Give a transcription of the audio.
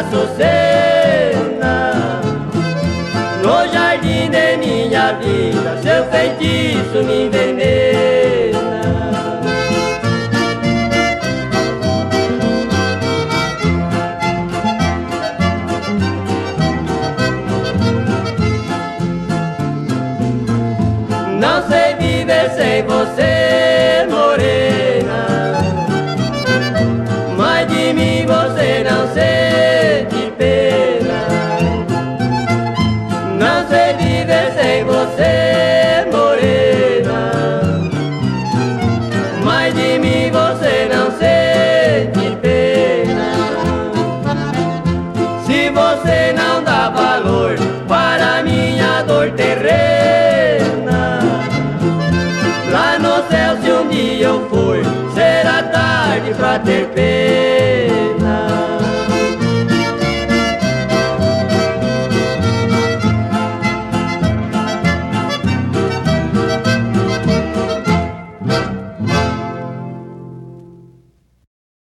açucena. No jardim de minha vida, seu feitiço me envenena. Não sei viver sem você, morena, mas de mim você não sente pena. Não sei viver sem você, morena, mas de mim você não sente pena. Se você não dá valor para minha dor terrena, lá no céu se um dia eu for, será tarde pra ter pena.